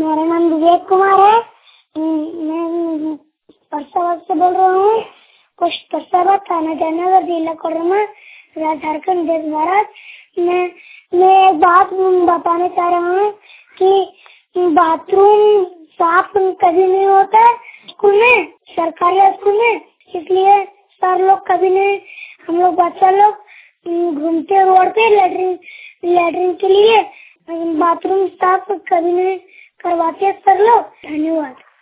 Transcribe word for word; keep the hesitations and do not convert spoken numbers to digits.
मेरा नाम विवेक कुमार है। मैं परसावत से बोल रहा हूँ। पोस्ट परसावत, थाना जयनगर, जिला कोडरमा, झारखंड, देश भारत। मैं मैं एक बात बताना चाह रहा हूँ कि बाथरूम साफ कभी नहीं होता स्कूल में, सरकारी स्कूल में। इसलिए सर लोग कभी नहीं, हम लोग बच्चा लोग घूमते रोड पे लेटरिन लेटरिन के लिए बाथरूम साफ कभी नहीं करवाते सर लोग। धन्यवाद।